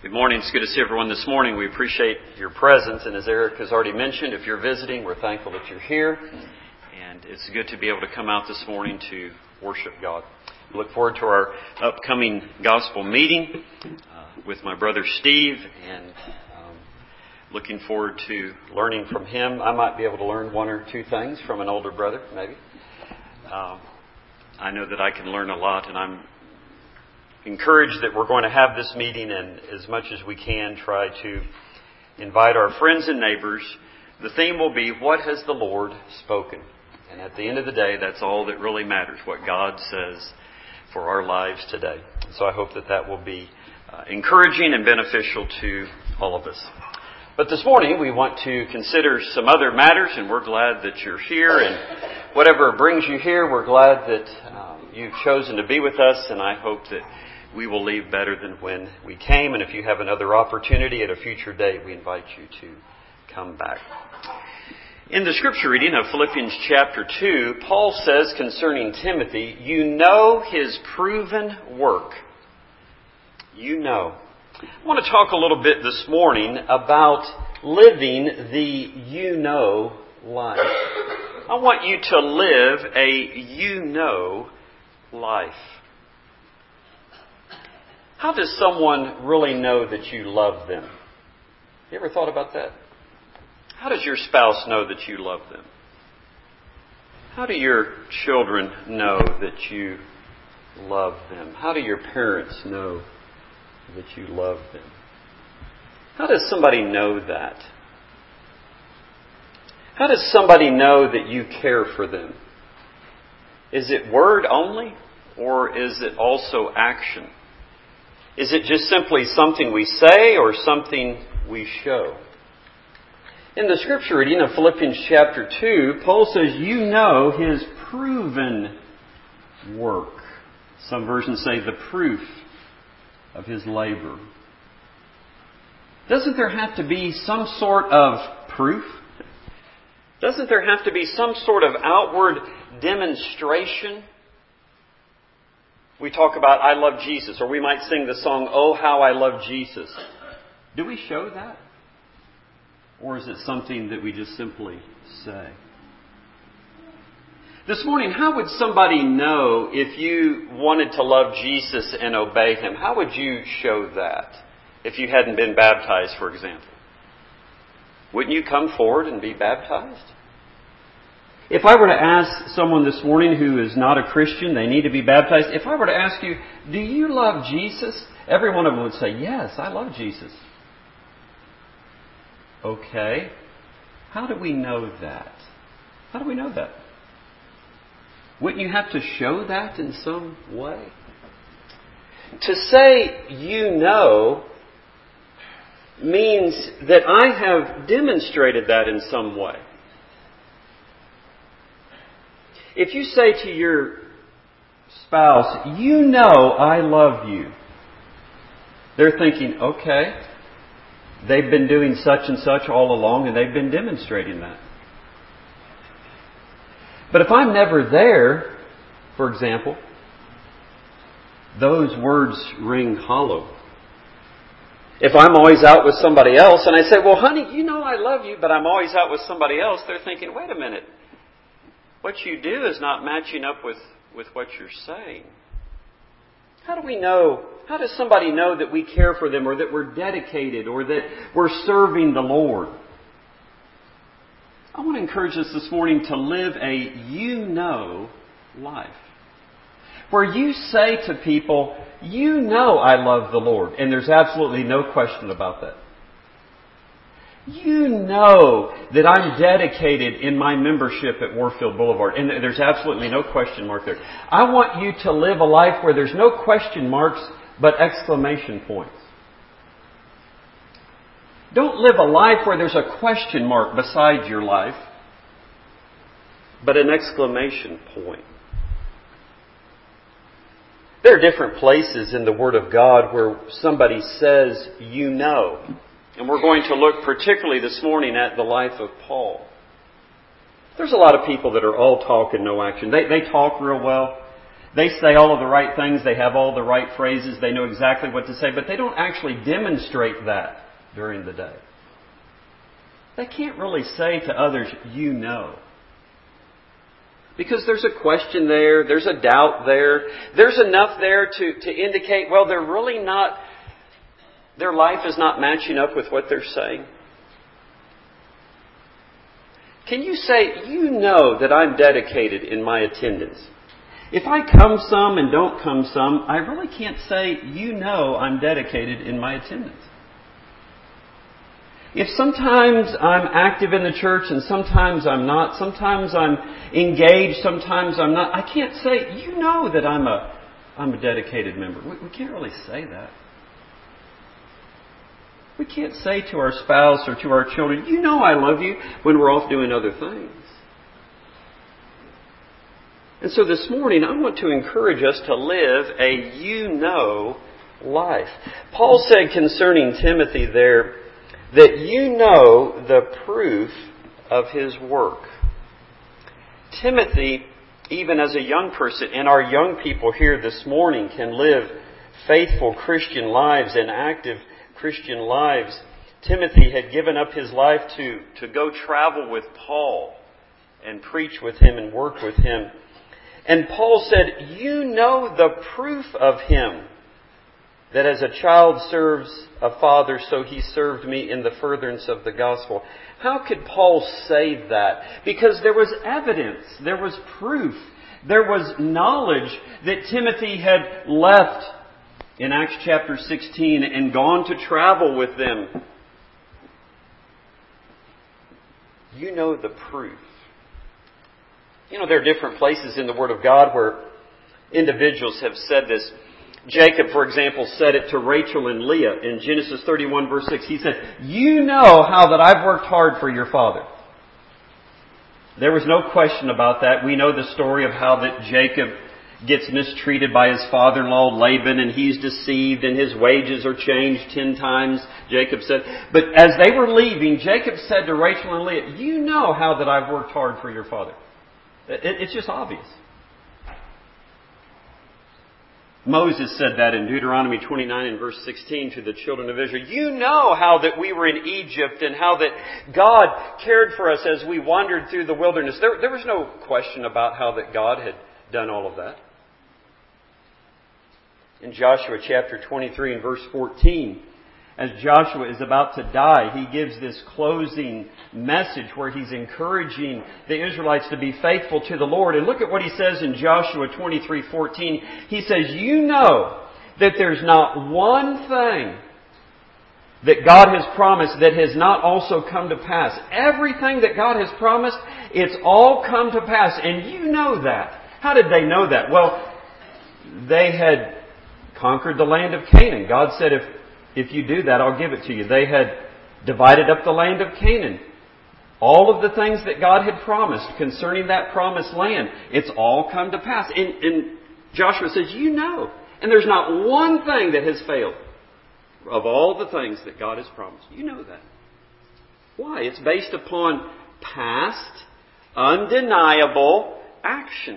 Good morning. It's good to see everyone this morning. We appreciate your presence. And as Eric has already mentioned, if you're visiting, we're thankful that you're here. And it's good to be able to come out this morning to worship God. We look forward to our upcoming gospel meeting with my brother Steve, and looking forward to learning from him. I might be able to learn one or two things from an older brother, maybe. I know that I can learn a lot, and I'm encouraged that we're going to have this meeting, and as much as we can try to invite our friends and neighbors. The theme will be, what has the Lord spoken? And at the end of the day, that's all that really matters, what God says for our lives today. So I hope that that will be encouraging and beneficial to all of us. But this morning we want to consider some other matters, and we're glad that you're here, and whatever brings you here, we're glad that you've chosen to be with us, and I hope that we will leave better than when we came. And if you have another opportunity at a future date, we invite you to come back. In the scripture reading of Philippians chapter 2, Paul says concerning Timothy, you know his proven work. You know. I want to talk a little bit this morning about living the you know life. I want you to live a you know life. How does someone really know that you love them? You ever thought about that? How does your spouse know that you love them? How do your children know that you love them? How do your parents know that you love them? How does somebody know that? How does somebody know that you care for them? Is it word only, or is it also action? Is it just simply something we say or something we show? In the scripture reading of Philippians chapter 2, Paul says, you know his proven work. Some versions say the proof of his labor. Doesn't there have to be some sort of proof? Doesn't there have to be some sort of outward demonstration? We talk about, I love Jesus, or we might sing the song, Oh, how I love Jesus. Do we show that? Or is it something that we just simply say? This morning, how would somebody know if you wanted to love Jesus and obey Him? How would you show that if you hadn't been baptized, for example? Wouldn't you come forward and be baptized? If I were to ask someone this morning who is not a Christian, they need to be baptized. If I were to ask you, do you love Jesus? Every one of them would say, yes, I love Jesus. Okay. How do we know that? How do we know that? Wouldn't you have to show that in some way? To say you know means that I have demonstrated that in some way. If you say to your spouse, you know I love you, they're thinking, okay, they've been doing such and such all along and they've been demonstrating that. But if I'm never there, for example, those words ring hollow. If I'm always out with somebody else and I say, well, honey, you know I love you, but I'm always out with somebody else, they're thinking, wait a minute. What you do is not matching up with what you're saying. How do we know? How does somebody know that we care for them, or that we're dedicated, or that we're serving the Lord? I want to encourage us this morning to live a you know life. Where you say to people, you know I love the Lord. And there's absolutely no question about that. You know that I'm dedicated in my membership at Warfield Boulevard. And there's absolutely no question mark there. I want you to live a life where there's no question marks, but exclamation points. Don't live a life where there's a question mark beside your life, but an exclamation point. There are different places in the Word of God where somebody says, you know. And we're going to look particularly this morning at the life of Paul. There's a lot of people that are all talk and no action. They talk real well. They say all of the right things, they have all the right phrases, they know exactly what to say, but they don't actually demonstrate that during the day. They can't really say to others, you know. Because there's a question there, there's a doubt there, there's enough there to indicate, well, they're really not, their life is not matching up with what they're saying. Can you say, you know that I'm dedicated in my attendance? If I come some and don't come some, I really can't say, you know I'm dedicated in my attendance. If sometimes I'm active in the church and sometimes I'm not, sometimes I'm engaged, sometimes I'm not, I can't say, you know that I'm a dedicated member. We can't really say that. We can't say to our spouse or to our children, you know I love you, when we're off doing other things. And so this morning, I want to encourage us to live a you-know life. Paul said concerning Timothy there, that you know the proof of his work. Timothy, even as a young person, and our young people here this morning can live faithful Christian lives and active Christian lives. Timothy had given up his life to go travel with Paul and preach with him and work with him. And Paul said, you know the proof of him, that as a child serves a father, so he served me in the furtherance of the gospel. How could Paul say that? Because there was evidence, there was proof, there was knowledge that Timothy had left in Acts chapter 16 and gone to travel with them. You know the proof. You know, there are different places in the Word of God where individuals have said this. Jacob, for example, said it to Rachel and Leah in Genesis 31 verse 6. He said, you know how that I've worked hard for your father. There was no question about that. We know the story of how that Jacob gets mistreated by his father-in-law Laban, and he's deceived and his wages are changed 10 times, Jacob said. But as they were leaving, Jacob said to Rachel and Leah, you know how that I've worked hard for your father. It's just obvious. Moses said that in Deuteronomy 29 and verse 16 to the children of Israel. You know how that we were in Egypt and how that God cared for us as we wandered through the wilderness. There was no question about how that God had done all of that. In Joshua chapter 23 and verse 14, as Joshua is about to die, he gives this closing message where he's encouraging the Israelites to be faithful to the Lord. And look at what he says in Joshua 23:14. He says, you know that there's not one thing that God has promised that has not also come to pass. Everything that God has promised, it's all come to pass. And you know that. How did they know that? Well, they had conquered the land of Canaan. God said, if you do that, I'll give it to you. They had divided up the land of Canaan. All of the things that God had promised concerning that promised land, it's all come to pass. And Joshua says, you know. And there's not one thing that has failed of all the things that God has promised. You know that. Why? It's based upon past, undeniable action.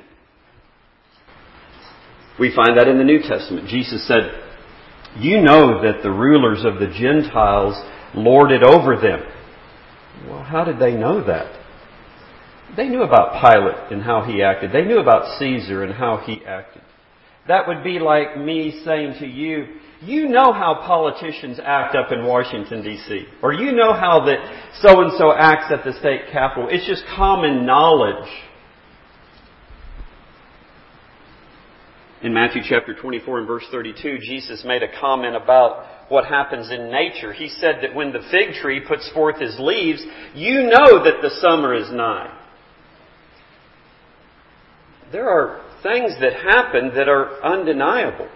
We find that in the New Testament. Jesus said, you know that the rulers of the Gentiles lord it over them. Well, how did they know that? They knew about Pilate and how he acted. They knew about Caesar and how he acted. That would be like me saying to you, you know how politicians act up in Washington, D.C. Or you know how that so-and-so acts at the state capitol. It's just common knowledge. In Matthew chapter 24 and verse 32, Jesus made a comment about what happens in nature. He said that when the fig tree puts forth his leaves, you know that the summer is nigh. There are things that happen that are undeniable.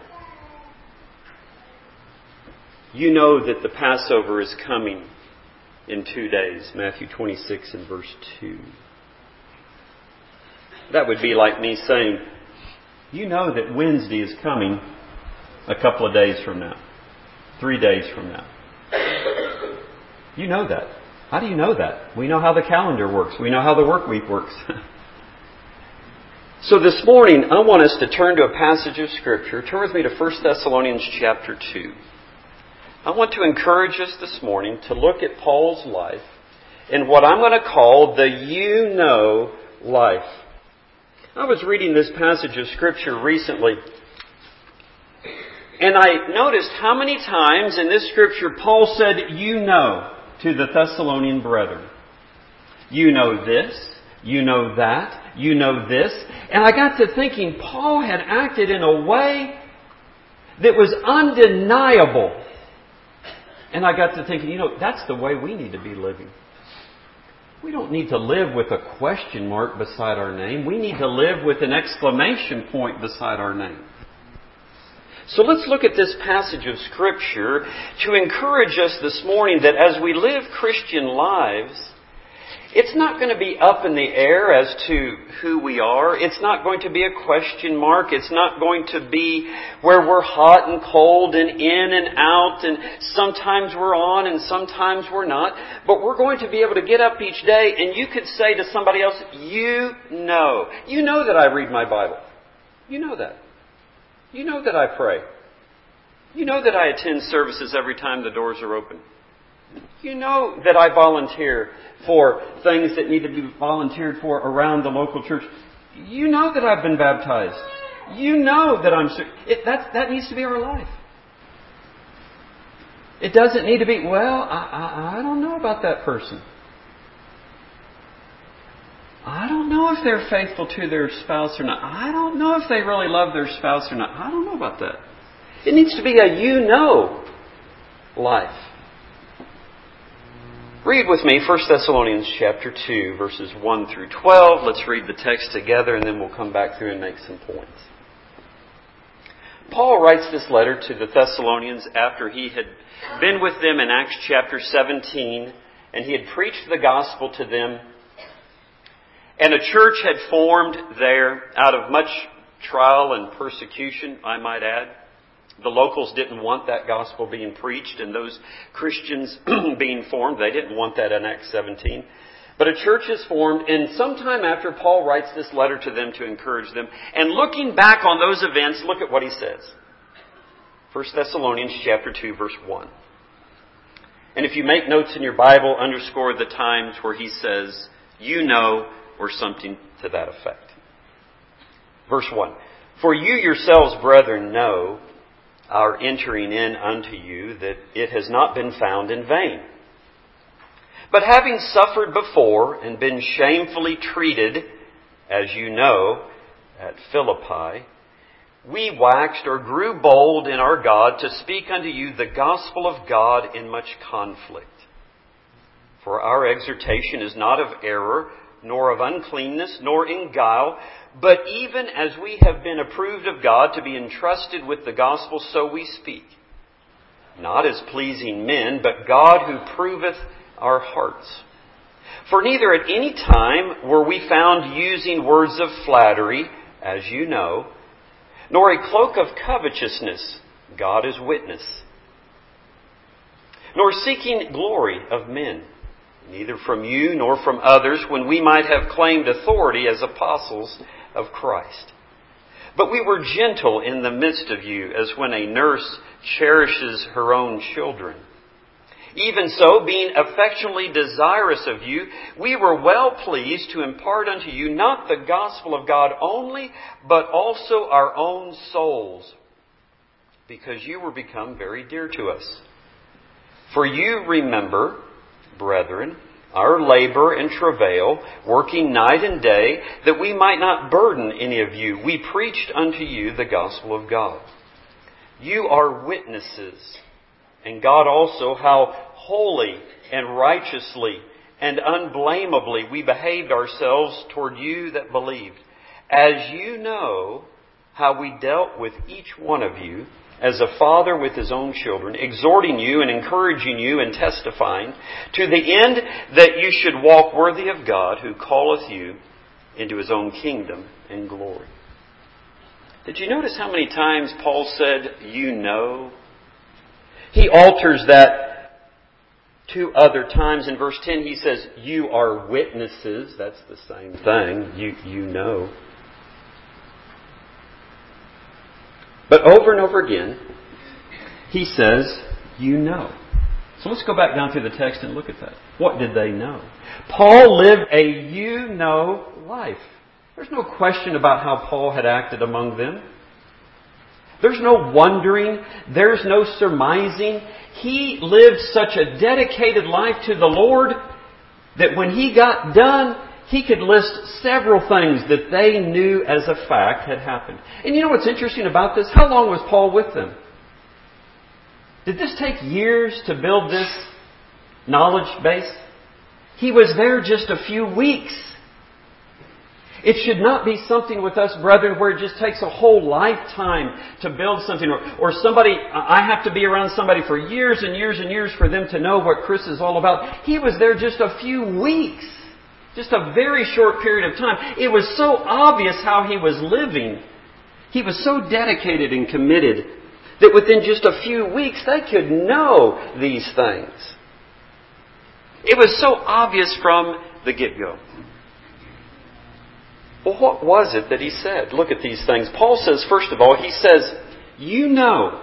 You know that the Passover is coming in 2 days. Matthew 26 and verse 2. That would be like me saying, you know that Wednesday is coming a couple of days from now. 3 days from now. You know that. How do you know that? We know how the calendar works. We know how the work week works. So this morning, I want us to turn to a passage of Scripture. Turn with me to 1 Thessalonians chapter 2. I want to encourage us this morning to look at Paul's life in what I'm going to call the you-know life. I was reading this passage of Scripture recently, and I noticed how many times in this Scripture Paul said, you know, to the Thessalonian brethren. You know this, you know that, you know this. And I got to thinking, Paul had acted in a way that was undeniable. And I got to thinking, that's the way we need to be living. We don't need to live with a question mark beside our name. We need to live with an exclamation point beside our name. So let's look at this passage of Scripture to encourage us this morning that as we live Christian lives, it's not going to be up in the air as to who we are. It's not going to be a question mark. It's not going to be where we're hot and cold and in and out, and sometimes we're on and sometimes we're not. But we're going to be able to get up each day and you could say to somebody else, you know that I read my Bible. You know that. You know that I pray. You know that I attend services every time the doors are open. You know that I volunteer for things that need to be volunteered for around the local church. You know that I've been baptized. You know that I'm... That needs to be our life. It doesn't need to be, I don't know about that person. I don't know if they're faithful to their spouse or not. I don't know if they really love their spouse or not. I don't know about that. It needs to be a you-know life. Read with me 1 Thessalonians chapter 2, verses 1 through 12. Let's read the text together and then we'll come back through and make some points. Paul writes this letter to the Thessalonians after he had been with them in Acts chapter 17 and he had preached the gospel to them. And a church had formed there out of much trial and persecution, I might add. The locals didn't want that gospel being preached and those Christians being formed. They didn't want that in Acts 17. But a church is formed, and sometime after Paul writes this letter to them to encourage them. And looking back on those events, look at what he says. 1 Thessalonians chapter 2, verse 1. And if you make notes in your Bible, underscore the times where he says, you know, or something to that effect. Verse 1. For you yourselves, brethren, know our entering in unto you, that it has not been found in vain. But having suffered before and been shamefully treated, as you know, at Philippi, we waxed or grew bold in our God to speak unto you the gospel of God in much conflict. For our exhortation is not of error, nor of uncleanness, nor in guile, but even as we have been approved of God to be entrusted with the gospel, so we speak. Not as pleasing men, but God who proveth our hearts. For neither at any time were we found using words of flattery, as you know, nor a cloak of covetousness, God is witness, nor seeking glory of men, neither from you nor from others, when we might have claimed authority as apostles of Christ. But we were gentle in the midst of you, as when a nurse cherishes her own children. Even so, being affectionately desirous of you, we were well pleased to impart unto you not the gospel of God only, but also our own souls, because you were become very dear to us. For you remember, brethren, our labor and travail, working night and day, that we might not burden any of you. We preached unto you the gospel of God. You are witnesses, and God also, how holy and righteously and unblameably we behaved ourselves toward you that believed, as you know how we dealt with each one of you, as a father with his own children, exhorting you and encouraging you and testifying, to the end that you should walk worthy of God, who calleth you into his own kingdom and glory. Did you notice how many times Paul said, you know? He alters that 2 other times. In verse 10 he says, you are witnesses. That's the same thing. You know. But over and over again, he says, you know. So let's go back down through the text and look at that. What did they know? Paul lived a you-know life. There's no question about how Paul had acted among them. There's no wondering. There's no surmising. He lived such a dedicated life to the Lord that when he got done, he could list several things that they knew as a fact had happened. And you know what's interesting about this? How long was Paul with them? Did this take years to build this knowledge base? He was there just a few weeks. It should not be something with us, brethren, where it just takes a whole lifetime to build something. Or somebody, I have to be around somebody for years and years and years for them to know what Chris is all about. He was there just a few weeks. Just a very short period of time. It was so obvious how he was living. He was so dedicated and committed that within just a few weeks they could know these things. It was so obvious from the get-go. Well, what was it that he said? Look at these things. Paul says, first of all, he says, you know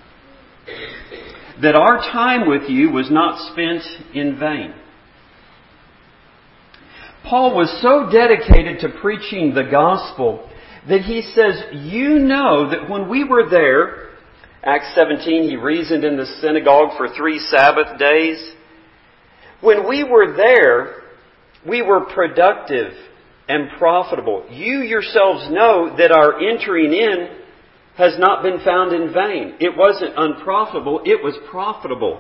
that our time with you was not spent in vain. Paul was so dedicated to preaching the gospel that he says, you know that when we were there, Acts 17, he reasoned in the synagogue for 3 Sabbath days. When we were there, we were productive and profitable. You yourselves know that our entering in has not been found in vain. It wasn't unprofitable, it was profitable.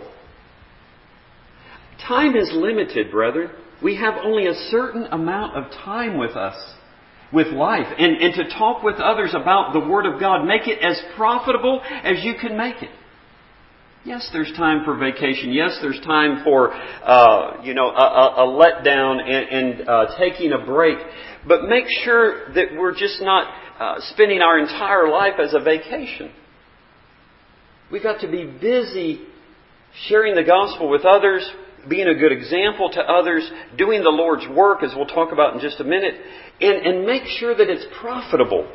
Time is limited, brethren. We have only a certain amount of time with us, with life. And to talk with others about the Word of God, make it as profitable as you can make it. Yes, there's time for vacation. Yes, there's time for, a letdown and taking a break. But make sure that we're just not spending our entire life as a vacation. We've got to be busy sharing the gospel with others, being a good example to others, doing the Lord's work, as we'll talk about in just a minute, and make sure that it's profitable.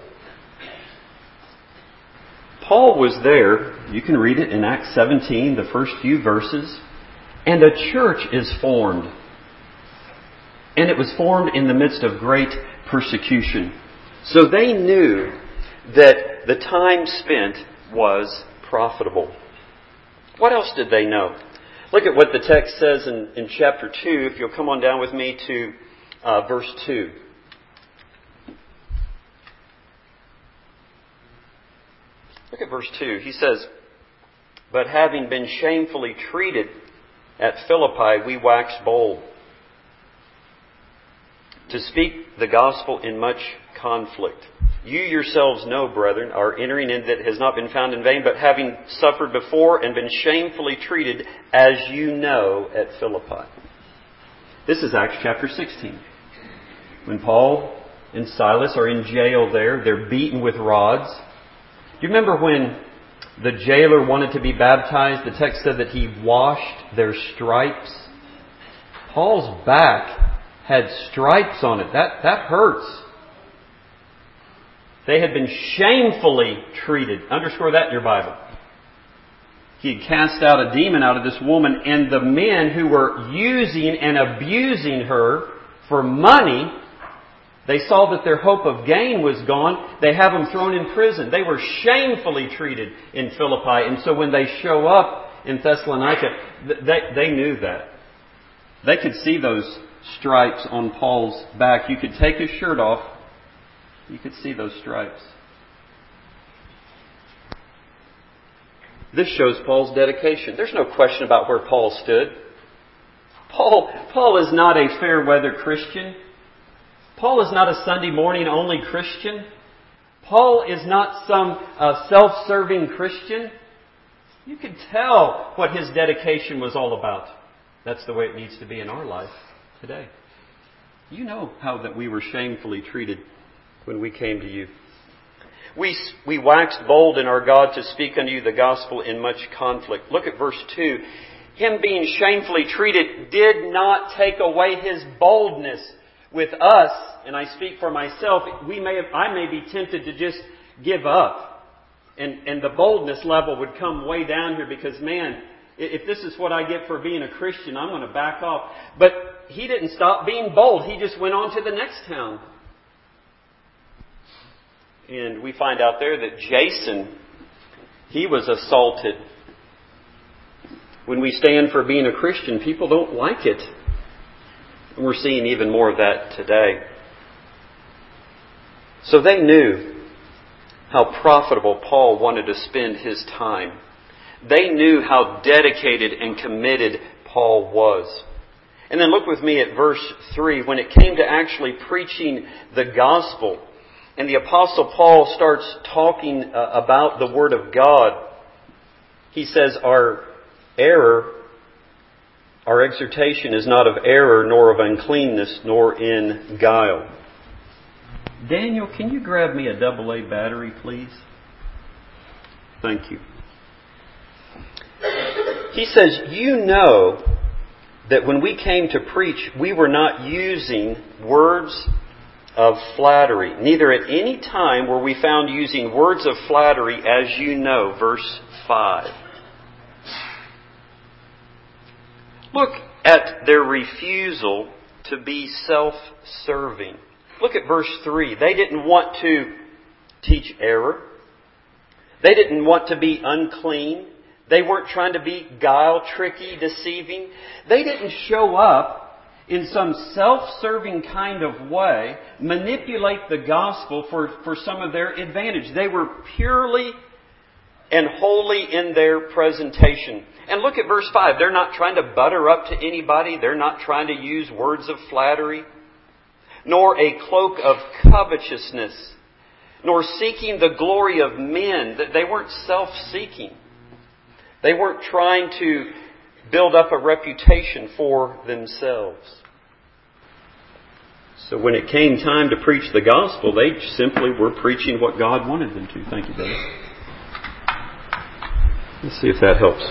Paul was there, you can read it in Acts 17, the first few verses, and a church is formed. And it was formed in the midst of great persecution. So they knew that the time spent was profitable. What else did they know? Look at what the text says in chapter 2, if you'll come on down with me to verse 2. Look at verse 2. He says, but having been shamefully treated at Philippi, we waxed bold to speak the gospel in much conflict. You yourselves know, brethren, our entering in that has not been found in vain, but having suffered before and been shamefully treated, as you know, at Philippi. This is Acts chapter 16. When Paul and Silas are in jail there, they're beaten with rods. Do you remember when the jailer wanted to be baptized? The text said that he washed their stripes. Paul's back had stripes on it. That hurts. They had been shamefully treated. Underscore that in your Bible. He had cast out a demon out of this woman, and the men who were using and abusing her for money, they saw that their hope of gain was gone. They have them thrown in prison. They were shamefully treated in Philippi. And so when they show up in Thessalonica, they knew that. They could see those stripes on Paul's back. You could take his shirt off. You could see those stripes. This shows Paul's dedication. There's no question about where Paul stood. Paul is not a fair weather Christian. Paul is not a Sunday morning only Christian. Paul is not some self-serving Christian. You can tell what his dedication was all about. That's the way it needs to be in our life today. You know how that we were shamefully treated when we came to you. We waxed bold in our God to speak unto you the gospel in much conflict. Look at verse 2. Him being shamefully treated did not take away his boldness. With us, and I speak for myself, I may be tempted to just give up And the boldness level would come way down here because, man, if this is what I get for being a Christian, I'm going to back off. But he didn't stop being bold. He just went on to the next town. And we find out there that Jason, he was assaulted. When we stand for being a Christian, people don't like it. And we're seeing even more of that today. So they knew how profitable Paul wanted to spend his time. They knew how dedicated and committed Paul was. And then look with me at verse 3. When it came to actually preaching the gospel, and the Apostle Paul starts talking about the Word of God, he says, Our exhortation is not of error, nor of uncleanness, nor in guile. Daniel, can you grab me a AA battery, please? Thank you. He says, you know that when we came to preach, we were not using words of flattery. Neither at any time were we found using words of flattery, as you know. Verse 5. Look at their refusal to be self-serving. Look at verse 3. They didn't want to teach error. They didn't want to be unclean. They weren't trying to be guile, tricky, deceiving. They didn't show up in some self-serving kind of way, manipulate the gospel for some of their advantage. They were purely and wholly in their presentation. And look at verse 5. They're not trying to butter up to anybody. They're not trying to use words of flattery, nor a cloak of covetousness, nor seeking the glory of men. They weren't self-seeking. They weren't trying to build up a reputation for themselves. So when it came time to preach the gospel, they simply were preaching what God wanted them to. Thank you, Dave. Let's see if that helps.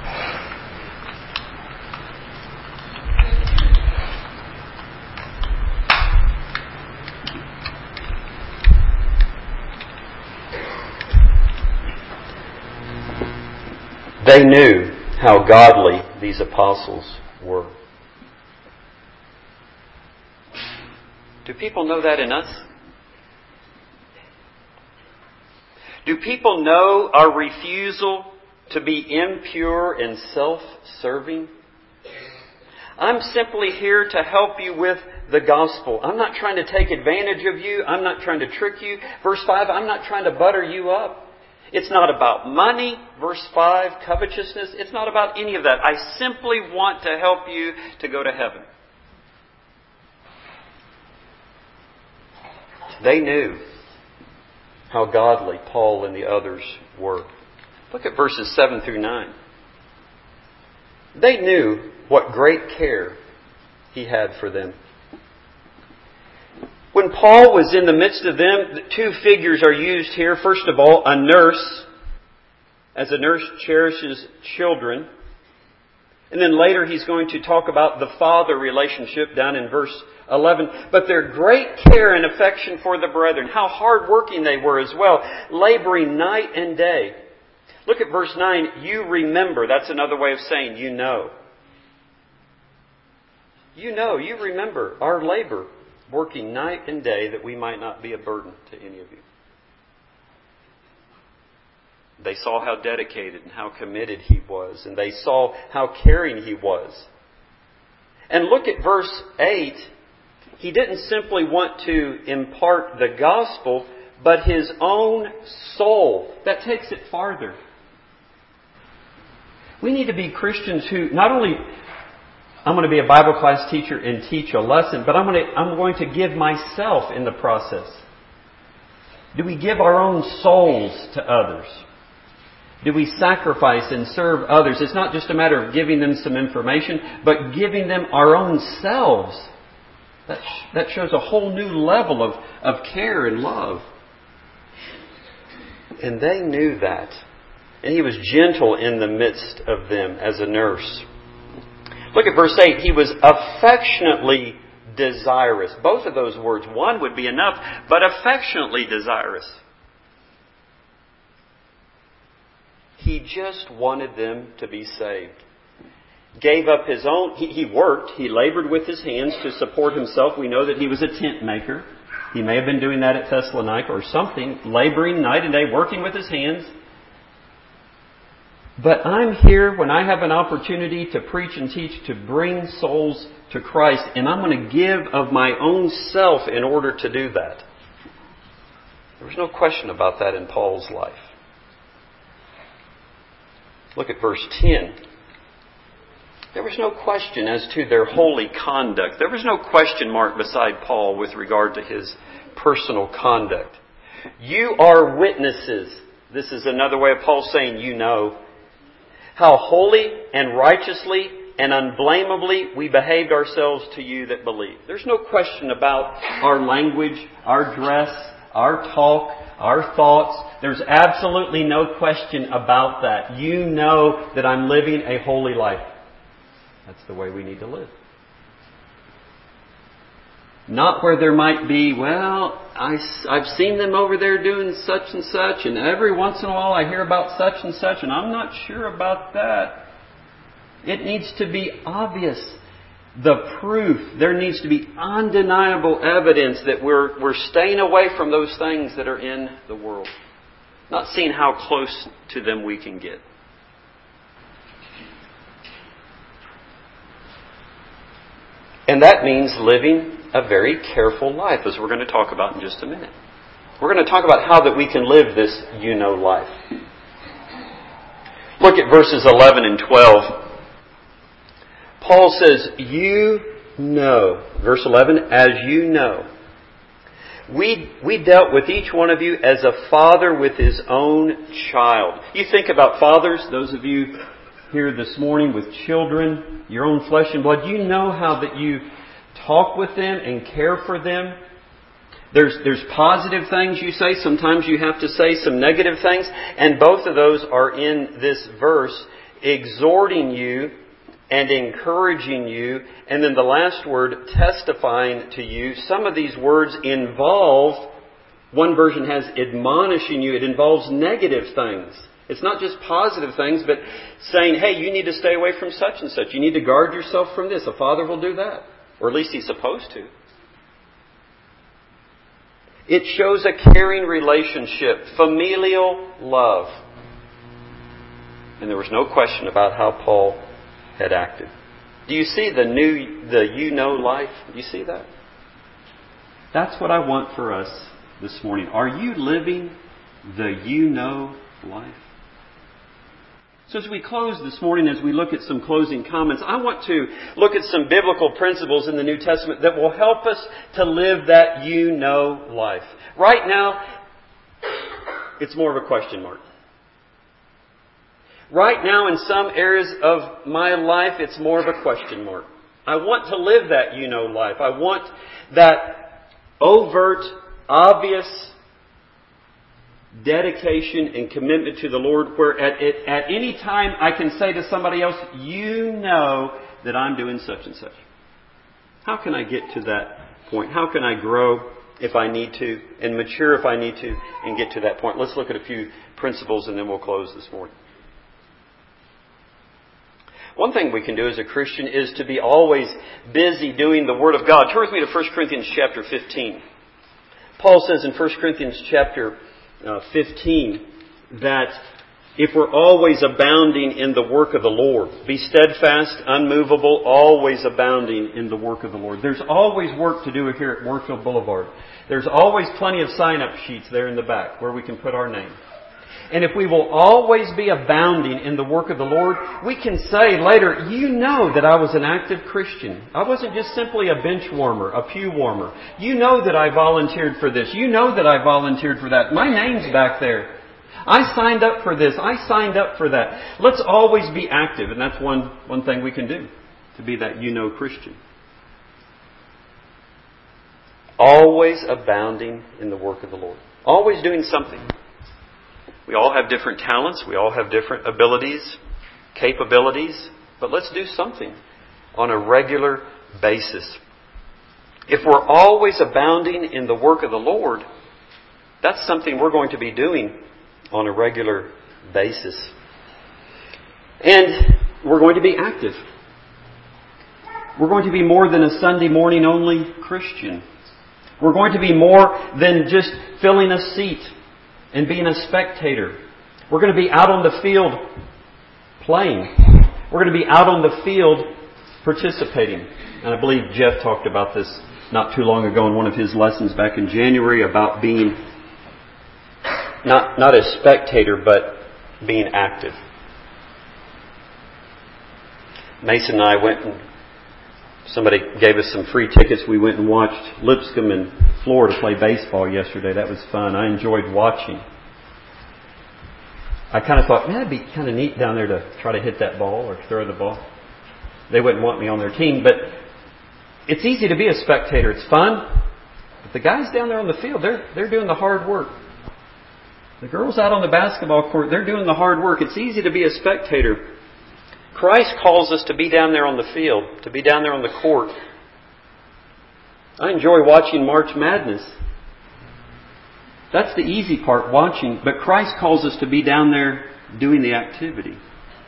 They knew how godly these apostles were. Do people know that in us? Do people know our refusal to be impure and self-serving? I'm simply here to help you with the gospel. I'm not trying to take advantage of you. I'm not trying to trick you. Verse 5, I'm not trying to butter you up. It's not about money. Verse 5, covetousness. It's not about any of that. I simply want to help you to go to heaven. They knew how godly Paul and the others were. Look at verses 7 through 9. They knew what great care he had for them. When Paul was in the midst of them, two figures are used here. First of all, a nurse, as a nurse cherishes children. And then later he's going to talk about the father relationship down in verse 11. But their great care and affection for the brethren, how hardworking they were as well, laboring night and day. Look at verse 9. You remember. That's another way of saying you know. You know, you remember our labor, working night and day that we might not be a burden to any of you. They saw how dedicated and how committed he was, and they saw how caring he was. And look at verse 8. He didn't simply want to impart the gospel, but his own soul. That takes it farther. We need to be Christians who not only, I'm going to be a Bible class teacher and teach a lesson, but I'm going to give myself in the process. Do we give our own souls to others? Do we sacrifice and serve others? It's not just a matter of giving them some information, but giving them our own selves. That shows a whole new level of care and love. And they knew that. And he was gentle in the midst of them as a nurse. Look at verse 8. He was affectionately desirous. Both of those words, one would be enough, but affectionately desirous. He just wanted them to be saved. Gave up his own, he worked, he labored with his hands to support himself. We know that he was a tent maker. He may have been doing that at Thessalonica or something, laboring night and day, working with his hands. But I'm here when I have an opportunity to preach and teach, to bring souls to Christ, and I'm going to give of my own self in order to do that. There was no question about that in Paul's life. Look at verse 10. There was no question as to their holy conduct. There was no question mark beside Paul with regard to his personal conduct. You are witnesses. This is another way of Paul saying, you know, how holy and righteously and unblameably we behaved ourselves to you that believe. There's no question about our language, our dress, our talk, our thoughts. There's absolutely no question about that. You know that I'm living a holy life. That's the way we need to live. Not where there might be, well, I've seen them over there doing such and such, and every once in a while I hear about such and such, and I'm not sure about that. It needs to be obvious. The proof. There needs to be undeniable evidence that we're staying away from those things that are in the world. Not seeing how close to them we can get. And that means living a very careful life, as we're going to talk about in just a minute. We're going to talk about how that we can live this you-know life. Look at verses 11 and 12. Paul says, you know, verse 11, as you know. We dealt with each one of you as a father with his own child. You think about fathers, those of you here this morning with children, your own flesh and blood, you know how that you talk with them and care for them. There's positive things you say. Sometimes you have to say some negative things. And both of those are in this verse, exhorting you and encouraging you. And then the last word, testifying to you. Some of these words involve, one version has admonishing you. It involves negative things. It's not just positive things, but saying, hey, you need to stay away from such and such. You need to guard yourself from this. A father will do that. Or at least he's supposed to. It shows a caring relationship, familial love. And there was no question about how Paul had acted. Do you see the you-know life? Do you see that? That's what I want for us this morning. Are you living the you-know life? So as we close this morning, as we look at some closing comments, I want to look at some biblical principles in the New Testament that will help us to live that you-know life. Right now, it's more of a question mark. Right now, in some areas of my life, it's more of a question mark. I want to live that you-know life. I want that overt, obvious dedication and commitment to the Lord, where at any time I can say to somebody else, you know that I'm doing such and such. How can I get to that point? How can I grow if I need to and mature if I need to and get to that point? Let's look at a few principles and then we'll close this morning. One thing we can do as a Christian is to be always busy doing the Word of God. Turn with me to 1 Corinthians chapter 15. Paul says in 1 Corinthians chapter 15 that if we're always abounding in the work of the Lord, be steadfast, unmovable, always abounding in the work of the Lord. There's always work to do here at Warfield Boulevard. There's always plenty of sign-up sheets there in the back where we can put our name. And if we will always be abounding in the work of the Lord, we can say later, you know that I was an active Christian. I wasn't just simply a bench warmer, a pew warmer. You know that I volunteered for this. You know that I volunteered for that. My name's back there. I signed up for this. I signed up for that. Let's always be active. And that's one thing we can do to be that you-know Christian. Always abounding in the work of the Lord. Always doing something. We all have different talents. We all have different abilities, capabilities. But let's do something on a regular basis. If we're always abounding in the work of the Lord, that's something we're going to be doing on a regular basis. And we're going to be active. We're going to be more than a Sunday morning only Christian. We're going to be more than just filling a seat and being a spectator. We're going to be out on the field playing. We're going to be out on the field participating. And I believe Jeff talked about this not too long ago in one of his lessons back in January about being not a spectator, but being active. Mason and I went and somebody gave us some free tickets. We went and watched Lipscomb and Florida play baseball yesterday. That was fun. I enjoyed watching. I kind of thought, man, it'd be kind of neat down there to try to hit that ball or throw the ball. They wouldn't want me on their team, but it's easy to be a spectator. It's fun. But the guys down there on the field, they're doing the hard work. The girls out on the basketball court, they're doing the hard work. It's easy to be a spectator. Christ calls us to be down there on the field, to be down there on the court. I enjoy watching March Madness. That's the easy part, watching. But Christ calls us to be down there doing the activity.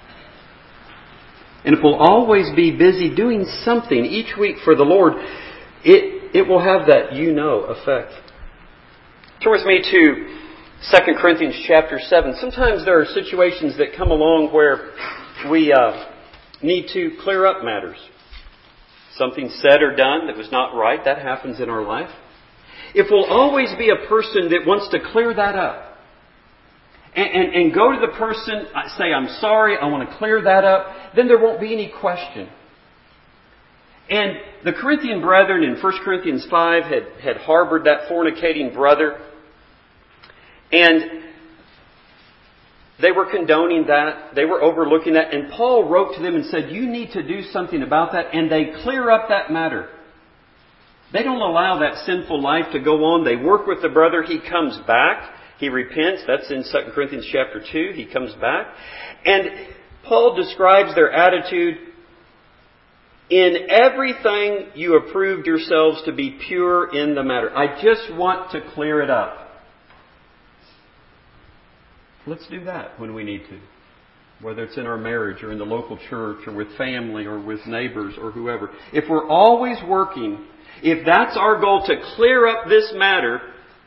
And if we'll always be busy doing something each week for the Lord, it will have that effect. Turn with me to 2 Corinthians chapter 7. Sometimes there are situations that come along where we need to clear up matters. Something said or done that was not right, that happens in our life. If we'll always be a person that wants to clear that up and go to the person, say, I'm sorry, I want to clear that up, then there won't be any question. And the Corinthian brethren in 1 Corinthians 5 had harbored that fornicating brother. And they were condoning that. They were overlooking that. And Paul wrote to them and said, you need to do something about that. And they clear up that matter. They don't allow that sinful life to go on. They work with the brother. He comes back. He repents. That's in 2 Corinthians chapter 2. He comes back. And Paul describes their attitude. In everything you approved yourselves to be pure in the matter. I just want to clear it up. Let's do that when we need to. Whether it's in our marriage or in the local church or with family or with neighbors or whoever. If we're always working, if that's our goal to clear up this matter,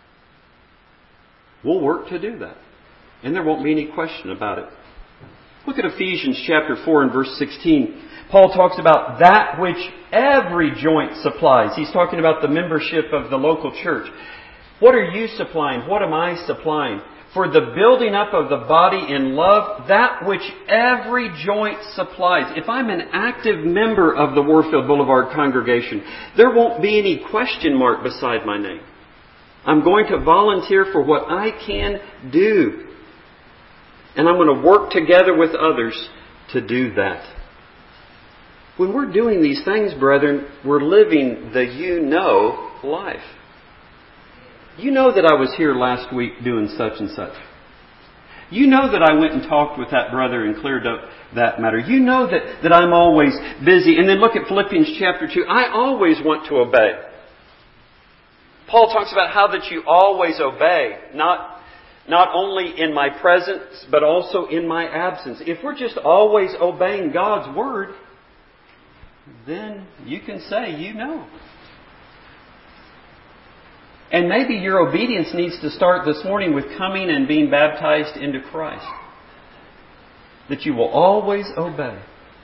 we'll work to do that. And there won't be any question about it. Look at Ephesians chapter 4 and verse 16. Paul talks about that which every joint supplies. He's talking about the membership of the local church. What are you supplying? What am I supplying? For the building up of the body in love, that which every joint supplies. If I'm an active member of the Warfield Boulevard congregation, there won't be any question mark beside my name. I'm going to volunteer for what I can do. And I'm going to work together with others to do that. When we're doing these things, brethren, we're living the life. You know that I was here last week doing such and such. You know that I went and talked with that brother and cleared up that matter. You know that I'm always busy. And then look at Philippians chapter 2. I always want to obey. Paul talks about how that you always obey. Not only in my presence, but also in my absence. If we're just always obeying God's Word, then you can say, you know. And maybe your obedience needs to start this morning with coming and being baptized into Christ. That you will always obey.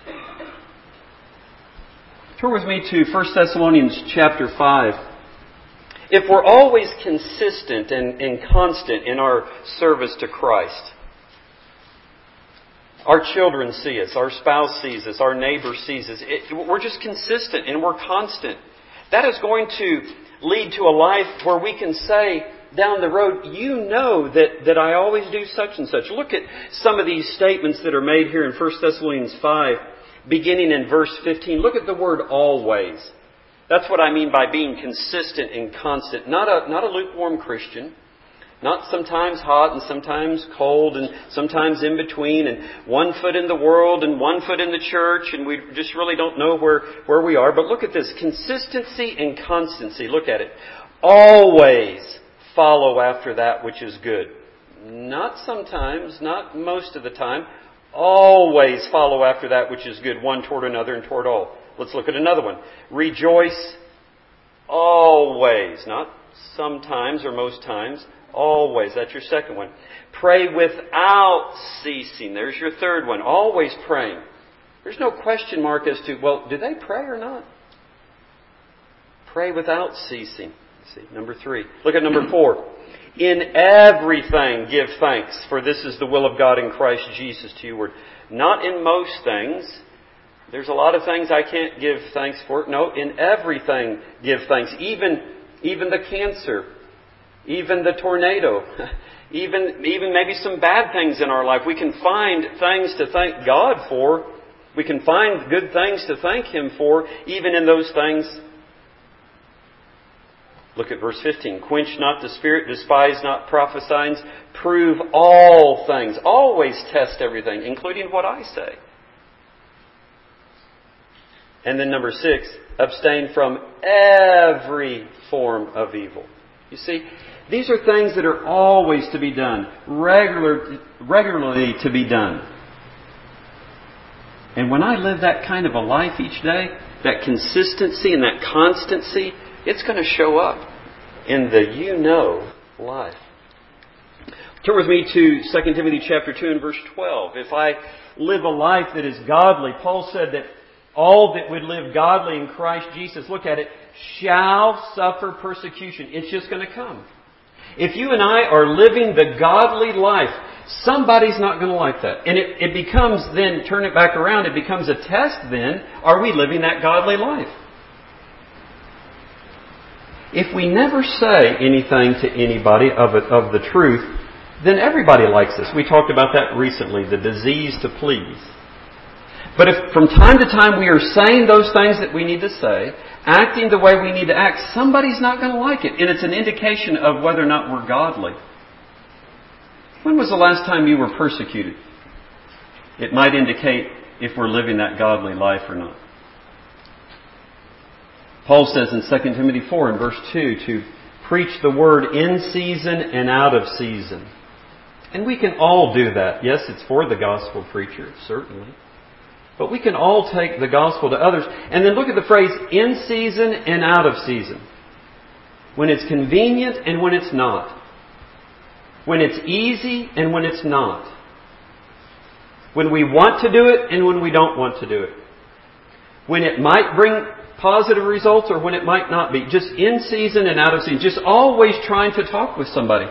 Turn with me to 1 Thessalonians chapter 5. If we're always consistent and constant in our service to Christ, our children see us, our spouse sees us, our neighbor sees us. We're just consistent and we're constant. That is going to lead to a life where we can say down the road, you know that I always do such and such. Look at some of these statements that are made here in 1 Thessalonians 5, beginning in verse 15. Look at the word always. That's what I mean by being consistent and constant. Not a lukewarm Christian. Not sometimes hot and sometimes cold and sometimes in between and one foot in the world and one foot in the church and we just really don't know where we are. But look at this. Consistency and constancy. Look at it. Always follow after that which is good. Not sometimes, not most of the time. Always follow after that which is good, one toward another and toward all. Let's look at another one. Rejoice always. Not sometimes or most times. Always. That's your second one. Pray without ceasing. There's your third one. Always praying. There's no question mark as to, well, do they pray or not? Pray without ceasing. See, number 3. Look at number 4. In everything give thanks, for this is the will of God in Christ Jesus to you. Not in most things. There's a lot of things I can't give thanks for. No, in everything give thanks. Even the cancer. Even the tornado. Even maybe some bad things in our life. We can find things to thank God for. We can find good things to thank Him for, even in those things. Look at verse 15. Quench not the spirit, despise not prophesying, prove all things. Always test everything, including what I say. And then number 6, abstain from every form of evil. You see, these are things that are always to be done, regularly to be done. And when I live that kind of a life each day, that consistency and that constancy, it's going to show up in the life. Turn with me to 2 Timothy chapter 2 and verse 12. If I live a life that is godly, Paul said that all that would live godly in Christ Jesus, look at it, shall suffer persecution. It's just going to come. If you and I are living the godly life, somebody's not going to like that. And it becomes then, turn it back around, it becomes a test then, are we living that godly life? If we never say anything to anybody of the truth, then everybody likes us. We talked about that recently, the disease to please. But if from time to time we are saying those things that we need to say, acting the way we need to act, somebody's not going to like it. And it's an indication of whether or not we're godly. When was the last time you were persecuted? It might indicate if we're living that godly life or not. Paul says in 2 Timothy 4 and verse 2 to preach the word in season and out of season. And we can all do that. Yes, it's for the gospel preacher, certainly. But we can all take the gospel to others. And then look at the phrase, in season and out of season. When it's convenient and when it's not. When it's easy and when it's not. When we want to do it and when we don't want to do it. When it might bring positive results or when it might not be. Just in season and out of season. Just always trying to talk with somebody.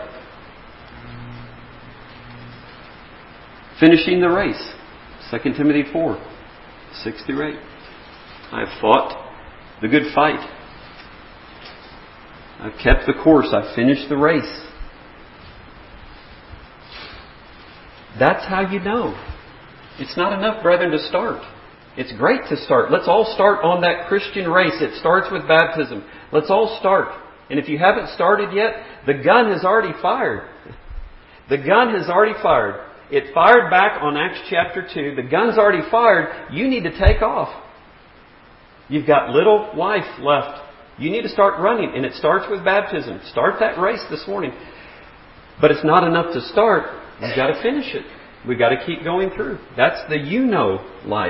Finishing the race. 2 Timothy 4, 6 through 8. I have fought the good fight. I've kept the course. I've finished the race. That's how you know. It's not enough, brethren, to start. It's great to start. Let's all start on that Christian race. It starts with baptism. Let's all start. And if you haven't started yet, the gun has already fired. The gun has already fired. It fired back on Acts chapter 2. The gun's already fired. You need to take off. You've got little life left. You need to start running. And it starts with baptism. Start that race this morning. But it's not enough to start. We've got to finish it. We've got to keep going through. That's the life.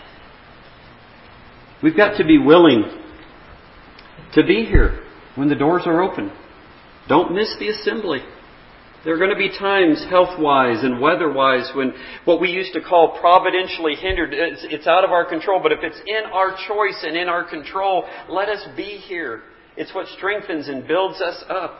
We've got to be willing to be here when the doors are open. Don't miss the assembly. There are going to be times, health-wise and weather-wise, when what we used to call providentially hindered, it's out of our control. But if it's in our choice and in our control, let us be here. It's what strengthens and builds us up.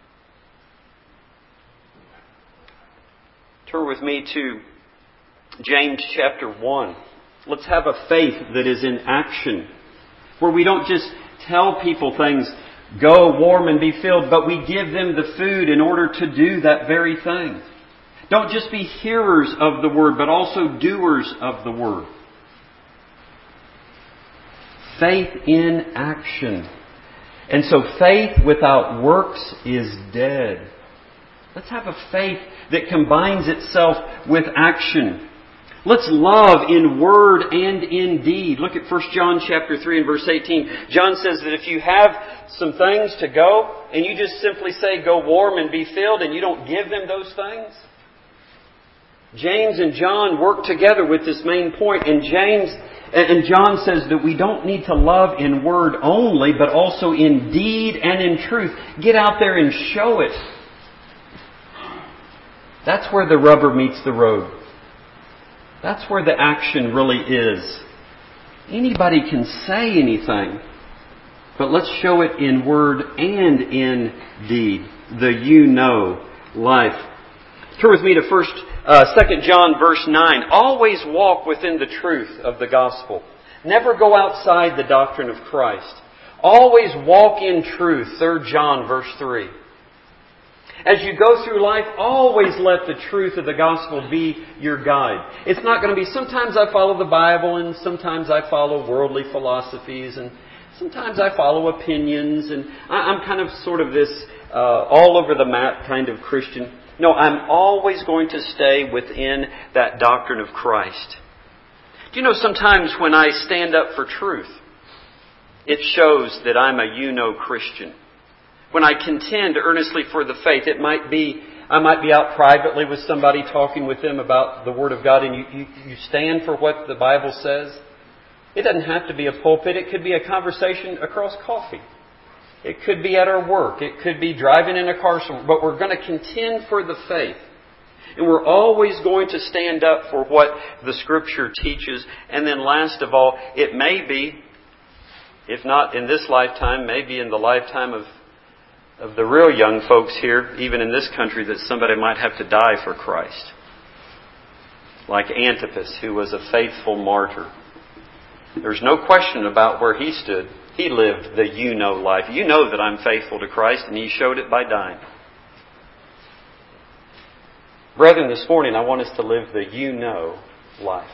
Turn with me to James chapter 1. Let's have a faith that is in action, where we don't just tell people things, go warm and be filled, but we give them the food in order to do that very thing. Don't just be hearers of the word, but also doers of the word. Faith in action. And so faith without works is dead. Let's have a faith that combines itself with action. Let's love in word and in deed. Look at 1 John chapter 3 and verse 18. John says that if you have some things to go and you just simply say go warm and be filled and you don't give them those things, James and John work together with this main point, and John says that we don't need to love in word only, but also in deed and in truth. Get out there and show it. That's where the rubber meets the road. That's where the action really is. Anybody can say anything, but let's show it in word and in deed. The life. Turn with me to 2 John verse 9. Always walk within the truth of the gospel. Never go outside the doctrine of Christ. Always walk in truth. 3 John verse 3. As you go through life, always let the truth of the gospel be your guide. It's not going to be, sometimes I follow the Bible and sometimes I follow worldly philosophies and sometimes I follow opinions and I'm kind of sort of this all over the map kind of Christian. No, I'm always going to stay within that doctrine of Christ. Do you know sometimes when I stand up for truth, it shows that I'm a Christian. When I contend earnestly for the faith, I might be out privately with somebody talking with them about the Word of God and you stand for what the Bible says. It doesn't have to be a pulpit. It could be a conversation across coffee. It could be at our work. It could be driving in a car somewhere. But we're going to contend for the faith. And we're always going to stand up for what the Scripture teaches. And then last of all, it may be, if not in this lifetime, maybe in the lifetime of the real young folks here, even in this country, that somebody might have to die for Christ. Like Antipas, who was a faithful martyr. There's no question about where he stood. He lived the life. You know that I'm faithful to Christ, and he showed it by dying. Brethren, this morning I want us to live the life.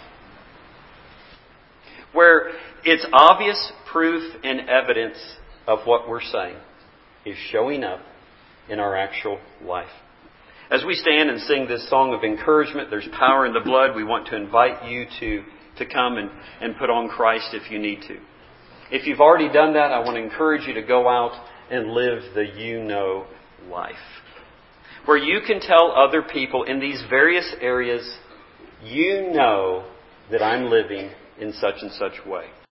Where it's obvious proof and evidence of what we're saying is showing up in our actual life. As we stand and sing this song of encouragement, there's power in the blood. We want to invite you to come and put on Christ if you need to. If you've already done that, I want to encourage you to go out and live the life. Where you can tell other people in these various areas, that I'm living in such and such way.